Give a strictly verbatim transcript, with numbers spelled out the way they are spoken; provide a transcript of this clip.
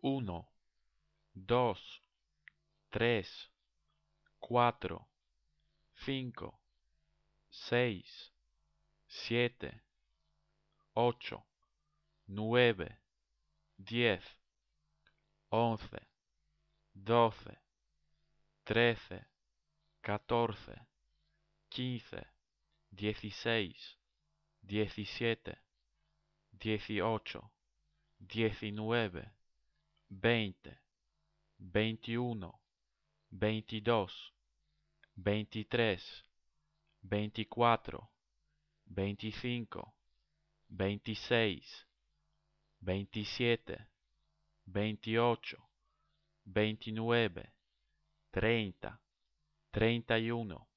uno, dos, tres, cuatro, cinco, seis, siete, ocho, nueve, diez, once, doce, trece, catorce, quince, dieciséis, diecisiete, dieciocho, diecinueve, veinte, veintiuno, veintidós, veintitrés, veinticuatro, veinticinco, veintiséis, veintisiete, veintiocho, veintinueve, treinta, treinta y uno,